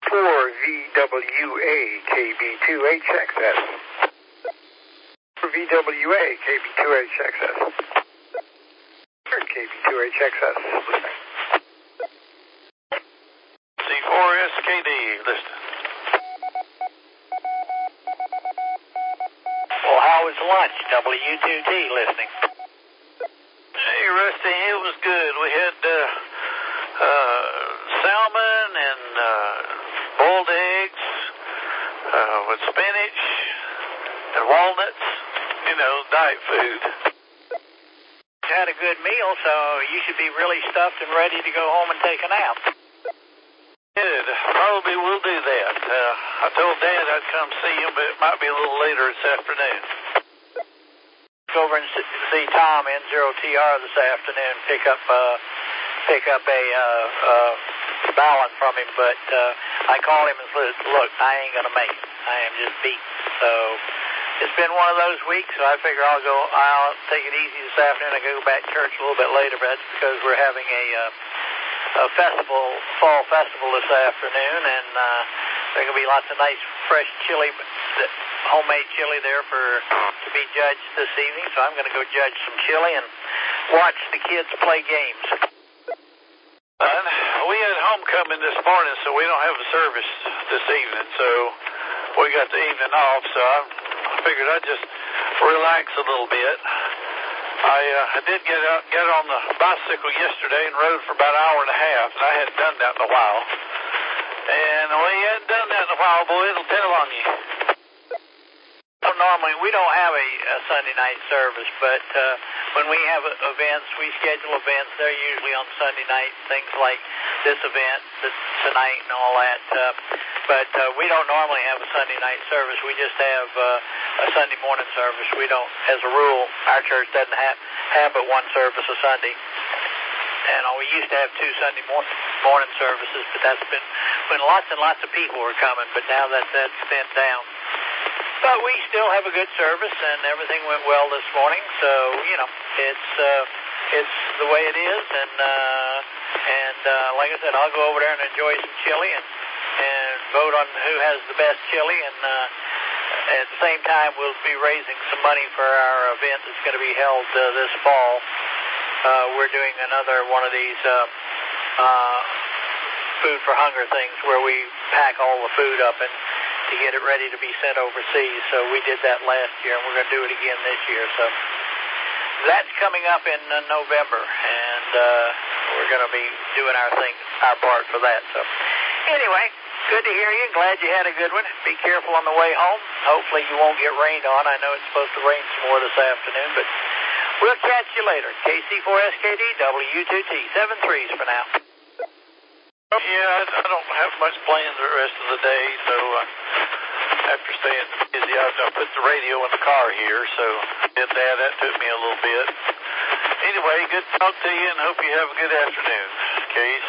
VWA KB2HXS. For VWA KB2HXS. KB2HXS. C4SKD, listen. Well, how was lunch? W2T listening. Hey, Rusty, it was good. We had salmon and boiled eggs with spinach and walnuts, you know, diet food. You had a good meal, so you should be really stuffed and ready to go home and take a nap. Good. Probably will do that. I told Dad I'd come see him, but it might be a little later this afternoon. Go over and see Tom N0TR this afternoon. Pick up a ballot from him, but I called him and said, "Look, I ain't gonna make it. I am just beat." So it's been one of those weeks. So I figure I'll take it easy this afternoon. I go back to church a little bit later, but that's because we're having a fall festival this afternoon, and there are gonna be lots of nice fresh chili, homemade chili there to be judged this evening. So I'm gonna go judge some chili and watch the kids play games. We had homecoming this morning, so we don't have a service this evening, so we got the evening off, so I figured I'd just relax a little bit. I did get on the bicycle yesterday and rode for about an hour and a half, and I hadn't done that in a while. And when you hadn't done that in a while, boy, it'll tell on you. Normally, we don't have a Sunday night service, but when we have events, we schedule events. They're usually on Sunday night, things like this event tonight and all that. But we don't normally have a Sunday night service. We just have a Sunday morning service. We don't, as a rule, our church doesn't have but one service a Sunday. And we used to have two Sunday morning services, but that's been when lots and lots of people were coming. But now that's bent down. But we still have a good service, and everything went well this morning. So you know, it's the way it is, and like I said, I'll go over there and enjoy some chili and vote on who has the best chili, and at the same time we'll be raising some money for our event that's going to be held this fall. We're doing another one of these food for hunger things where we pack all the food up and to get it ready to be sent overseas. So we did that last year, and we're going to do it again this year. So that's coming up in November, and we're going to be doing our part for that. So anyway, good to hear you. Glad you had a good one. Be careful on the way home. Hopefully you won't get rained on. I know it's supposed to rain some more this afternoon, but we'll catch you later. KC4SKD, W2T, 73s for now. Yeah, I don't have much plans the rest of the day, so after staying busy, I put the radio in the car here, so did that. That took me a little bit. Anyway, good to talk to you, and hope you have a good afternoon, Case.